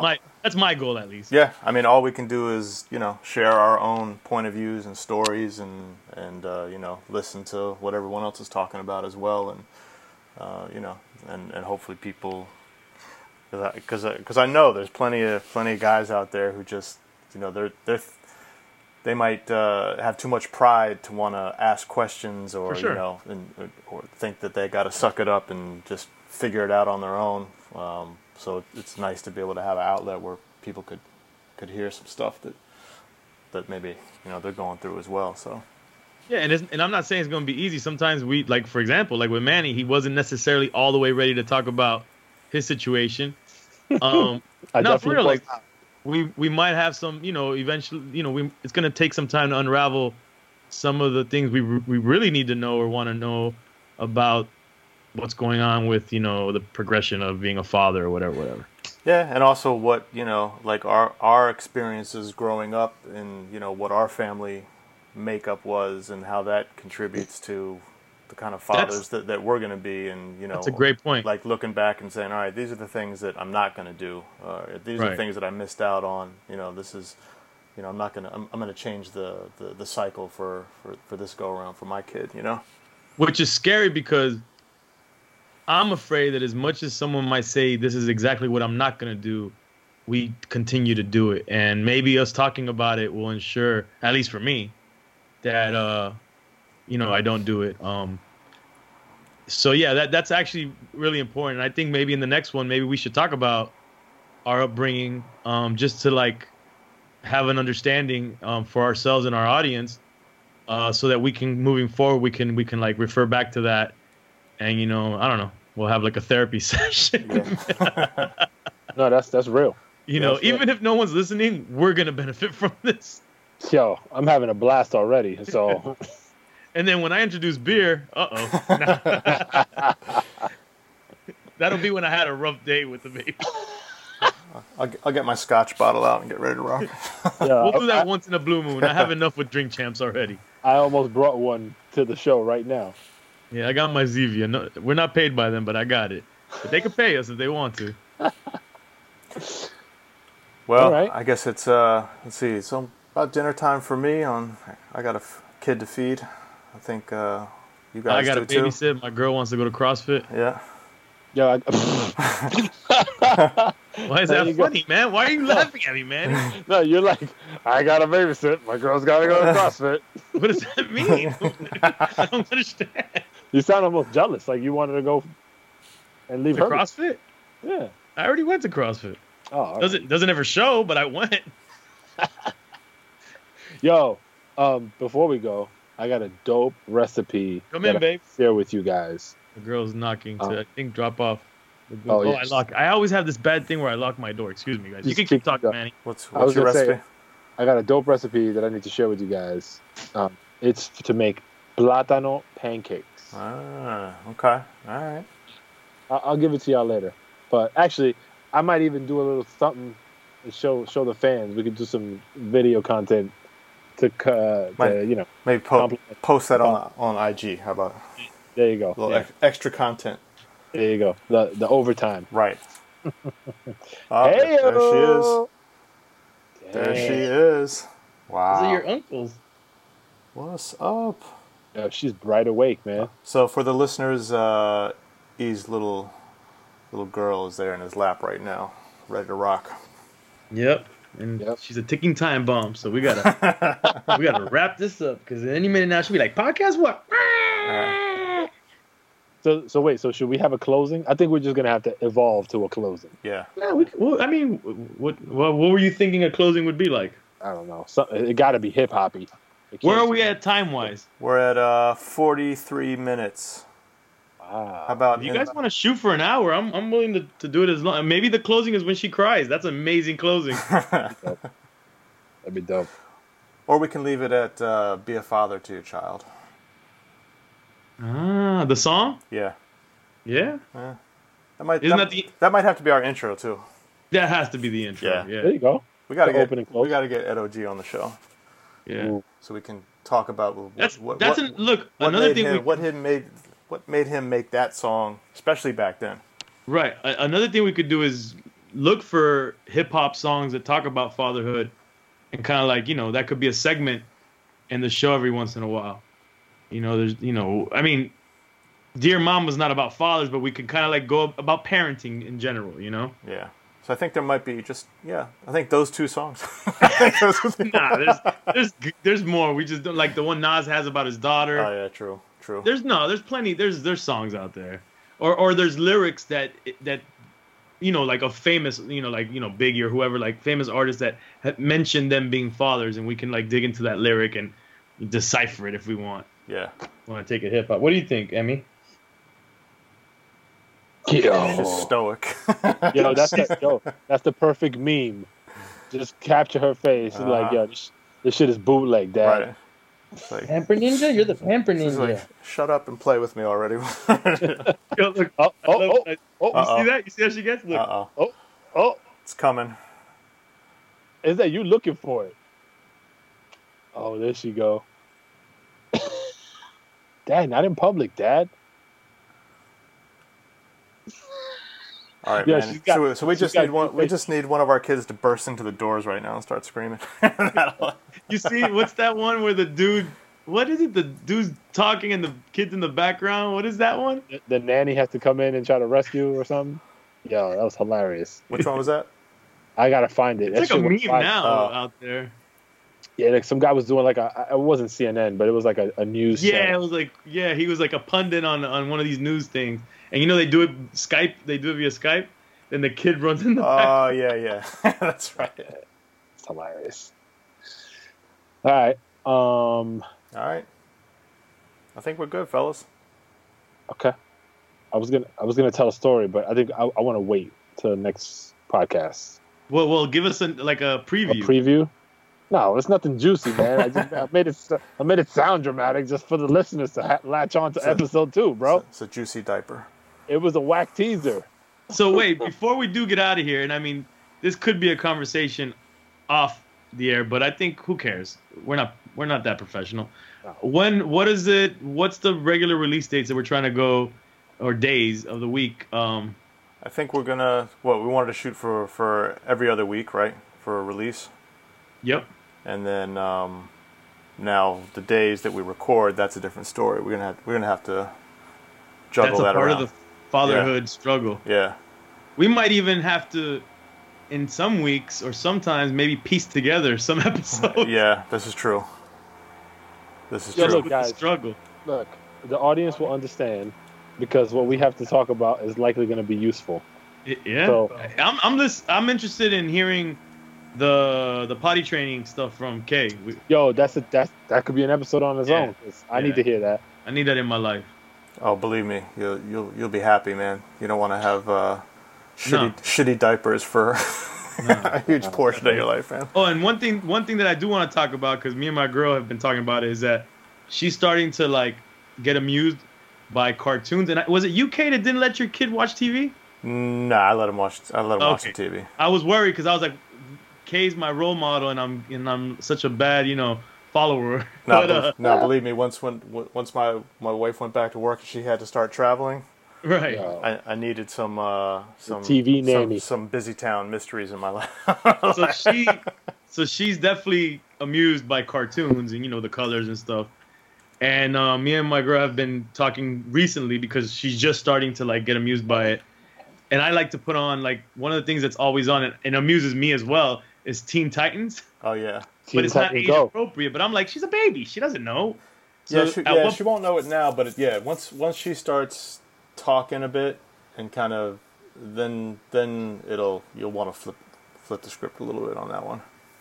that's my goal at least. Yeah, I mean, all we can do is, you know, share our own point of views and stories, and and uh, you know, listen to what everyone else is talking about as well, and uh, you know, and, and hopefully people, because because I, I know there's plenty of plenty of guys out there who just, you know, they're they're they might uh, have too much pride to want to ask questions, or sure. you know, and, or think that they got to suck it up and just figure it out on their own. Um, so it's nice to be able to have an outlet where people could could hear some stuff that that maybe, you know, they're going through as well. So yeah, and it's, and I'm not saying it's going to be easy. Sometimes we, like, for example, like with Manny, he wasn't necessarily all the way ready to talk about his situation. Um, no, for real, like. We we might have some, you know, eventually, you know, we it's going to take some time to unravel some of the things we we really need to know or want to know about what's going on with, you know, the progression of being a father or whatever, whatever. Yeah, and also what, you know, like our our experiences growing up, and, you know, what our family makeup was and how that contributes to the kind of fathers that, that we're going to be. And, you know, that's a great point. Like looking back and saying, all right, these are the things that I'm not going to do. Uh, these right. are the things that I missed out on. You know, this is, you know, I'm not going to, I'm, I'm going to change the, the, the cycle for, for, for this go around for my kid, you know? Which is scary because I'm afraid that as much as someone might say, this is exactly what I'm not going to do, we continue to do it. And maybe us talking about it will ensure, at least for me, that, uh, you know, I don't do it. Um, so yeah, that that's actually really important. I think maybe in the next one, maybe we should talk about our upbringing, um, just to like have an understanding um, for ourselves and our audience, uh, so that we can, moving forward, we can we can like refer back to that, and, you know, I don't know, we'll have like a therapy session. Yeah. No, that's that's real. You know, that's even real. if no one's listening, we're gonna benefit from this. Yo, I'm having a blast already. So. And then when I introduce beer, uh-oh. That'll be when I had a rough day with the baby. I'll, I'll get my scotch bottle out and get ready to rock. Yeah, we'll do that I, once in a blue moon. I have enough with Drink Champs already. I almost brought one to the show right now. Yeah, I got my Zevia. No, we're not paid by them, but I got it. But they can pay us if they want to. Well, right. I guess it's, uh, let's see, it's about dinner time for me. On, I got a f- kid to feed. I think uh, you guys I got do to babysit. My girl wants to go to CrossFit. Yeah. Yeah. I, Why is that funny, go. man? Why are you laughing at me, man? No, you're like, I got to babysit. My girl's got to go to CrossFit. What does that mean? I don't understand. You sound almost jealous, like you wanted to go and leave to her. CrossFit? Yeah. I already went to CrossFit. Oh, doesn't right. doesn't ever show, but I went. Yo, um, before we go, I got a dope recipe. Come in, babe. Share with you guys. The girl's knocking to, um, I think, drop off. Oh, oh yes. I lock. I always have this bad thing where I lock my door. Excuse me, guys. You can keep talking, Manny. What's, what's your recipe? Say, I got a dope recipe that I need to share with you guys. Um, it's to make plátano pancakes. Ah, okay. All right. I'll, I'll give it to y'all later. But actually, I might even do a little something to show show the fans. We could do some video content to, uh, might, to you know. Maybe po- post that on on I G. How about? There you go. A little yeah. ex- extra content. There you go. The the overtime. Right. Oh, hey, there she is. There she is. Wow. Those are your uncles. What's up? Yeah, she's right awake, man. So for the listeners, uh, E's little little girl is there in his lap right now, ready to rock. Yep. And yep. she's a ticking time bomb, so we gotta we gotta wrap this up, because any minute now she'll be like, podcast what? Right. So so wait, so should we have a closing? I think we're just gonna have to evolve to a closing. Yeah. Yeah. We, well, I mean, what, what what were you thinking a closing would be like? I don't know. So, it got to be hip hoppy. Where are we at time wise? We're at uh, forty-three minutes. Wow. How about if you guys want to shoot for an hour? I'm I'm willing to, to do it as long. Maybe the closing is when she cries. That's amazing closing. That'd be dope. Or we can leave it at uh, "Be a Father to Your Child." Ah, the song? Yeah. Yeah. yeah. That might. Isn't that, that the? That might have to be our intro too. That has to be the intro. Yeah. Yeah. There you go. We gotta the get. Opening close. We gotta get Ed O G on the show. Yeah. Ooh. So we can talk about what. That's what, that's what, an, look. what Another made thing. Him, we, what him made. What made him make that song, especially back then. Right. A- another thing we could do is look for hip hop songs that talk about fatherhood, and kind of like, you know, that could be a segment in the show every once in a while. You know, there's, you know, I mean, Dear Mom was not about fathers, but we could kind of like go about parenting in general, you know? Yeah. So I think there might be just, yeah, I think those two songs. I think those nah, there's, there's, there's more. We just don't like the one Nas has about his daughter. Oh yeah, true, true. There's no, there's plenty, there's, there's songs out there. Or, or there's lyrics that, that, you know, like a famous, you know, like, you know, Biggie or whoever, like famous artists that have mentioned them being fathers, and we can like dig into that lyric and decipher it if we want. Yeah. Want to take it hip hop. What do you think, Emmy? Yo, She's stoic. yo, that's the, yo, that's the perfect meme. Just capture her face. Uh, like, yo, this, this shit is bootleg, Dad. Right. It's like, Pamper Ninja? You're the Pamper she's Ninja. like, shut up and play with me already. Yo, look, Oh, I love- oh, I- oh, you Uh-oh. see that? You see how she gets? Look. Uh-oh. oh, oh. It's coming. Is that you looking for it? Oh, there she go. Dad, not in public, Dad. All right, Yeah, man. she's got- so, we- so we she's just got need one. two We faces. just need one of our kids to burst into the doors right now and start screaming. That'll- You see, what's that one where the dude, what is it? The dude's talking and the kid's in the background. What is that one? The, the nanny has to come in and try to rescue or something. Yo, that was hilarious. Which one was that? I gotta find it. It's That like a shit meme was fire. now Oh. out there. Yeah, like some guy was doing like a. It wasn't C N N, but it was like a, a news. Yeah, channel. it was like, yeah, he was like a pundit on on one of these news things. And you know, they do it Skype, they do it via Skype. Then the kid runs in the back. Oh, yeah, yeah. That's right. It's hilarious. All right. Um. All right. I think we're good, fellas. Okay. I was gonna. I was gonna tell a story, but I think I, I want to wait till the next podcast. Well, well, give us a, like a A preview. preview. No, it's nothing juicy, man. I just I made it. I made it sound dramatic just for the listeners to ha- latch on to So- episode two, bro. It's a, it's a juicy diaper. It was a whack teaser. So wait, before we do get out of here, and I mean, this could be a conversation off the air, but I think who cares? We're not we're not that professional. No. When what is it? What's the regular release dates that we're trying to go, or days of the week? Um, I think we're gonna. What we wanted to shoot for for every other week, right? For a release, yep. and then um, now the days that we record, that's a different story. We're gonna have we're gonna have to juggle That's a that part around. of the fatherhood struggle. Yeah. We might even have to, in some weeks or sometimes, maybe piece together some episodes. Yeah, this is true. This is Yeah, true. look, with the guys. struggle. Look, the audience will understand because what we have to talk about is likely going to be useful. I- Yeah. So- I'm I'm this I'm interested in hearing the the potty training stuff from Kay. We, Yo, that's a that's that could be an episode on its Yeah. own. 'Cause I Yeah. need to hear that. I need that in my life. Oh, believe me, you'll you'll you'll be happy, man. You don't want to have uh, shitty No. shitty diapers for a huge portion of your life, man. Oh, and one thing one thing that I do want to talk about, because me and my girl have been talking about it, is that she's starting to like get amused by cartoons. And I, was it U K that didn't let your kid watch T V? Nah, I let him watch. I let him watch the Okay. T V. I was worried because I was like, Kay's my role model, and I'm and I'm such a bad, you know, follower. No, But, uh, no, believe me. Once when once my my wife went back to work and she had to start traveling, right. Yo, I, I needed some uh, some T V nanny. some, some busy town mysteries in my life. So she, so she's definitely amused by cartoons and you know the colors and stuff. And uh, me and my girl have been talking recently because she's just starting to like get amused by it. And I like to put on like one of the things that's always on and, and amuses me as well is Teen Titans. Oh yeah, Teen But it's not Titans age Go. appropriate. But I'm like, she's a baby. She doesn't know. So yeah, she, at yeah. what- She won't know it now, but it, yeah, once once she starts talking a bit and kind of then then it'll you'll want to flip flip the script a little bit on that one.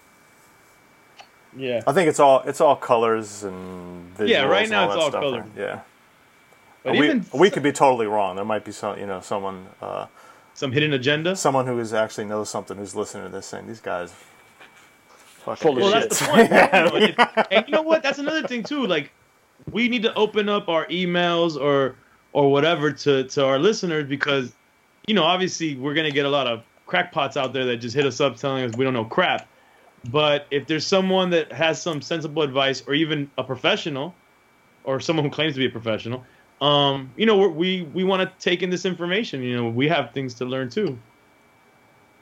Yeah. I think it's all it's all colors and visuals. Yeah, right and now all it's that all stuff, color. right? Yeah. But we, even we could be totally wrong. There might be some, you know, someone, uh, some hidden agenda. someone who is actually knows something who's listening to this saying these guys. Fucking Full of Well, idiots." that's the point. You know, it- and you know what? That's another thing too. Like, we need to open up our emails or or whatever to to our listeners because, you know, obviously we're gonna get a lot of crackpots out there that just hit us up telling us we don't know crap. But if there's someone that has some sensible advice, or even a professional, or someone who claims to be a professional, um, you know, we're, we we want to take in this information. You know, we have things to learn too.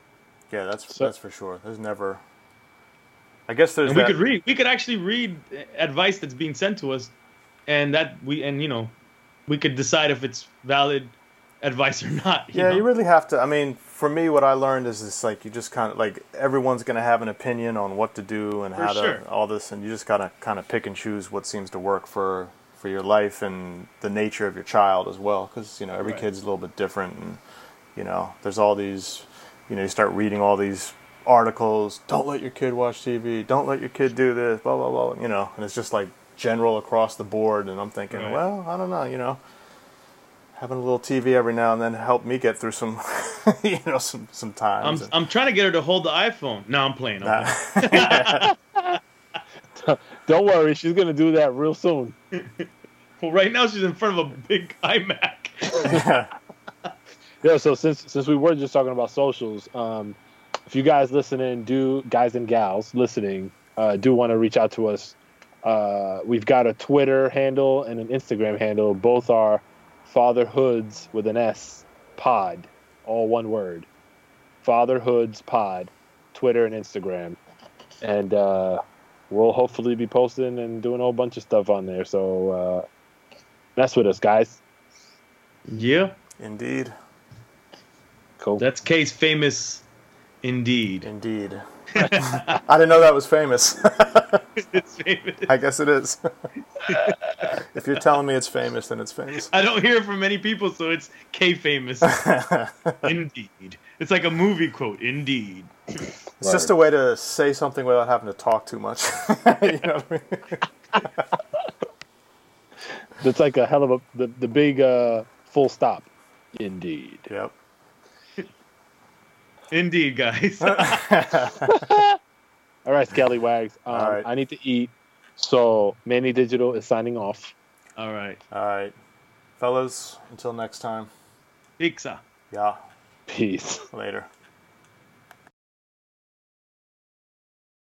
Yeah, that's So- that's for sure. There's never. I guess there's And we that. could read. We could actually read advice that's being sent to us, and that we and you know, we could decide if it's valid advice or not. You Yeah, know? you really have to. I mean, for me, what I learned is it's like you just kind of like everyone's going to have an opinion on what to do and For how sure. to all this, and you just gotta kind of pick and choose what seems to work for for your life and the nature of your child as well. Because you know every Right. kid's a little bit different, and you know there's all these. You know, you start reading all these articles. Don't let your kid watch T V. Don't let your kid do this. Blah blah blah. You know, and it's just like general across the board. And I'm thinking, Right. well, I don't know. You know. Having a little T V every now and then helped me get through some, you know, some some I'm times. I'm trying to get her to hold the iPhone. No, I'm playing. I'm Nah. playing. Don't worry, she's gonna do that real soon. Well, right now she's in front of a big iMac. Yeah, so since since we were just talking about socials, um, if you guys listening, do guys and gals listening, uh, do want to reach out to us. Uh, we've got a Twitter handle and an Instagram handle. Both are Fatherhoods with an S pod, all one word. Fatherhoods pod, Twitter and Instagram, and uh, we'll hopefully be posting and doing a whole bunch of stuff on there. So uh, mess with us, guys. Yeah, Indeed, Cool. that's Case famous, indeed. indeed. I didn't know that was famous. It's famous. I guess it is. If you're telling me it's famous, then it's famous. I don't hear it from many people, so it's K famous. Indeed. It's like a movie quote. Indeed. It's just a way to say something without having to talk too much. You know what I mean? That's like a hell of a the, the big uh, full stop. Indeed. Yep. Indeed, guys. All right, Scallywags. Um, All right. I need to eat. So Manny Digital is signing off. All right. All right, fellas. Until next time. Pizza. Yeah. Peace. Later.